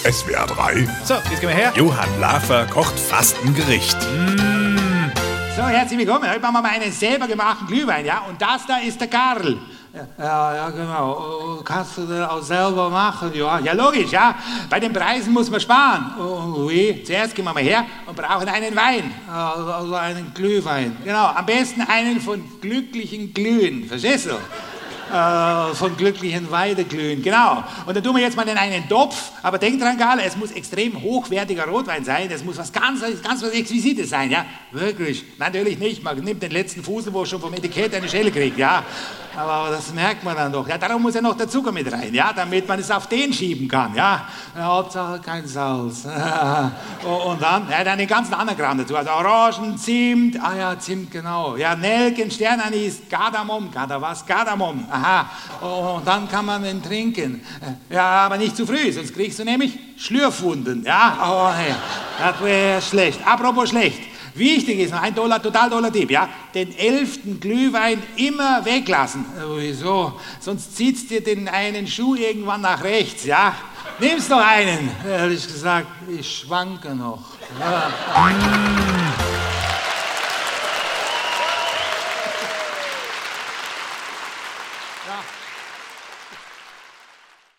SWR 3. So, jetzt gehen wir her. Johann Lafer kocht fast ein Gericht. So, herzlich willkommen. Heute machen wir mal einen selber gemachten Glühwein, ja? Und das da ist der Karl. Ja, genau. Kannst du das auch selber machen? Ja, logisch, ja. Bei den Preisen muss man sparen. Wie? Zuerst gehen wir mal her und brauchen einen Wein. Also einen Glühwein. Genau, am besten einen von glücklichen Glühen. Verstehst du? Von glücklichen Weideglühen, genau. Und dann tun wir jetzt mal in einen Topf, aber denk dran, Karl, es muss extrem hochwertiger Rotwein sein, es muss was ganz was Exquisites sein, ja? Wirklich, natürlich nicht, man nimmt den letzten Fußel, wo schon vom Etikett eine Schelle kriegt, ja? Aber das merkt man dann doch, ja? Darum muss ja noch der Zucker mit rein, ja? Damit man es auf den schieben kann, ja? Hauptsache kein Salz. Und dann, ja, dann den ganzen anderen Kram dazu, also Orangen, Zimt, Zimt, genau, ja, Nelken, Sternanis, Kardamom, Kardamom, aha, und dann kann man den trinken. Ja, aber nicht zu früh, sonst kriegst du nämlich Schlürfwunden, ja? Oh, nee, das wäre schlecht. Apropos schlecht. Wichtig ist noch ein total toller Tipp, ja? Den 11. Glühwein immer weglassen. Wieso? Sonst zieht's dir den einen Schuh irgendwann nach rechts, ja? Nimm's noch einen. Ehrlich gesagt, ich schwanke noch. Ja.